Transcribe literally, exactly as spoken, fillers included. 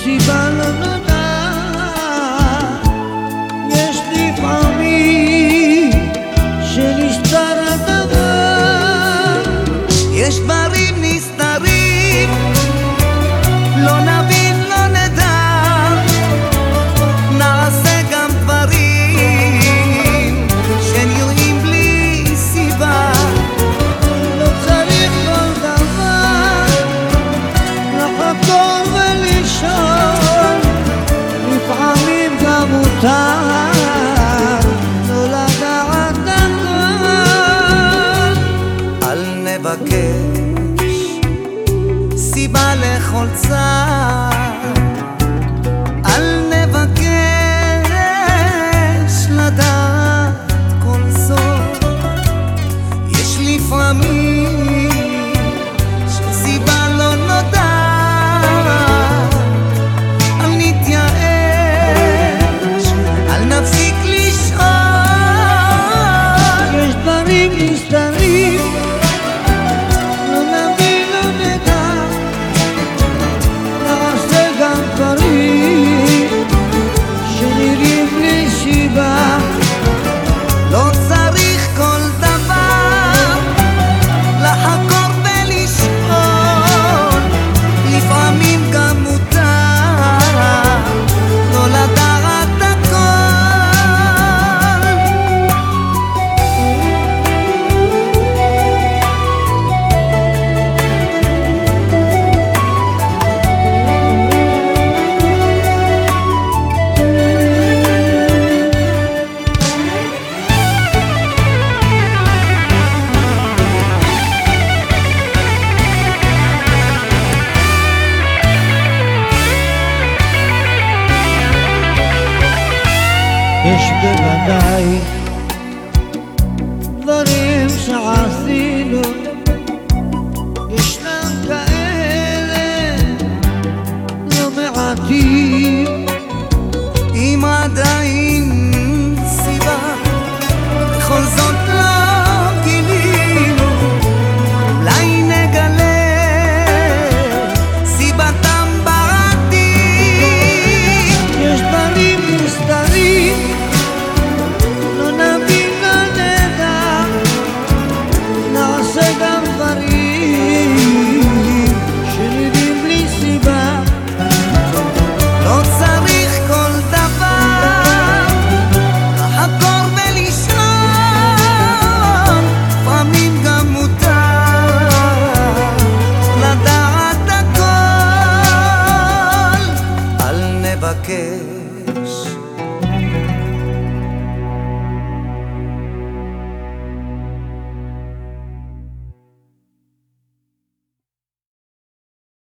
סיבה לא נודעת. יש לפעמים שנסתר הדבר, יש דברים נסתרים, לא נבין, לא נדע, נעשה גם דברים שנראים בלי סיבה. לא צריך כל דבר לחקור ולשאול, לפעמים גם מותר לא לדעת הכל. אל נבקש סיבה לכל צער, אל נבקש לדעת כל סוף. יש לפעמים שסיבה לא נודעת, אל נתייאש, אל נפסיק לשאול. יש דברים נסתרים, לא נבין, לא נדע, נעשה גם דברים שנראים בלי סיבה. לא צריך כל דבר לחקור ולשאול, לפעמים גם מותר לא לדעת הכל. יש בוודאי דברים שעשינו, ישנם כאלה לא מעטים. אם עדיין סיבה בכל זאת לא גילינו, אולי נגלה סיבתם בעתיד. יש דברים נסתרים, לא נבין, לא נדע, נעשה גם דברים שנראים בלי סיבה. לא צריך כל דבר לחקור ולשאול, לפעמים גם מותר לדעת הכל. אל נבקש